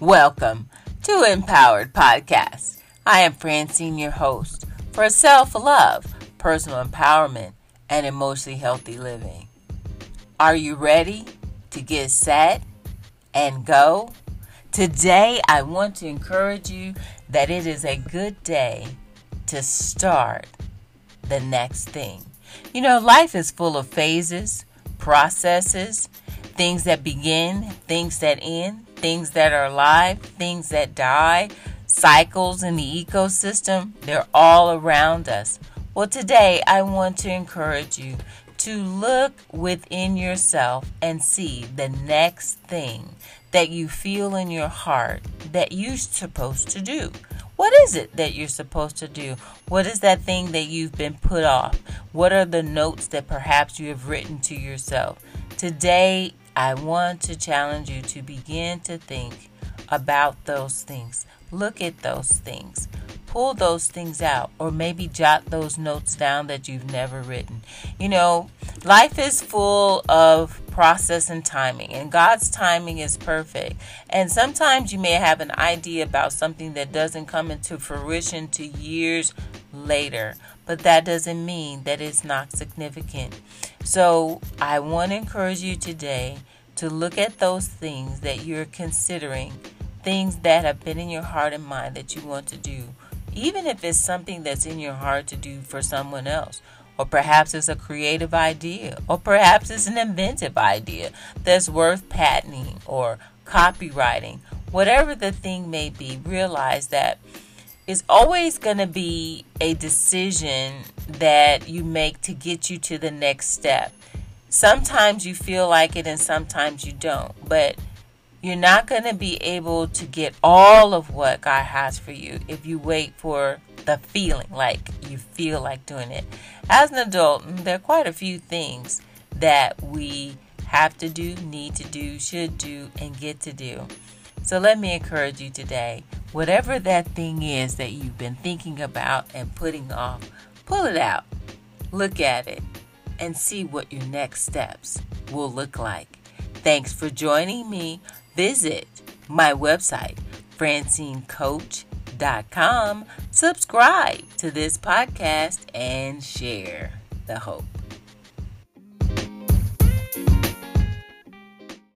Welcome to Empowered Podcast. I am Francine, your host for self-love, personal empowerment, and emotionally healthy living. Are you ready to get set and go? Today, I want to encourage you that it is a good day to start the next thing. You know, life is full of phases, processes, things that begin, things that end, things that are alive, things that die, cycles in the ecosystem. They're all around us. Well, today I want to encourage you to look within yourself and see the next thing that you feel in your heart that you're supposed to do. What is it that you're supposed to do? What is that thing that you've been put off? What are the notes that perhaps you have written to yourself? Today, I want to challenge you to begin to think about those things. Look at those things. Pull those things out, or maybe jot those notes down that you've never written. You know, life is full of process and timing, and God's timing is perfect. And sometimes you may have an idea about something that doesn't come into fruition to years later, but that doesn't mean that it's not significant. So I want to encourage you today to look at those things that you're considering, things that have been in your heart and mind that you want to do. Even if it's something that's in your heart to do for someone else, or perhaps it's a creative idea, or perhaps it's an inventive idea that's worth patenting or copywriting. Whatever the thing may be, realize that it's always going to be a decision that you make to get you to the next step. Sometimes you feel like it and sometimes you don't, but you're not going to be able to get all of what God has for you if you wait for the feeling, like you feel like doing it. As an adult, there are quite a few things that we have to do, need to do, should do, and get to do. So let me encourage you today, whatever that thing is that you've been thinking about and putting off, pull it out, look at it, and see what your next steps will look like. Thanks for joining me. Visit my website, francinecoach.com. Subscribe to this podcast and share the hope.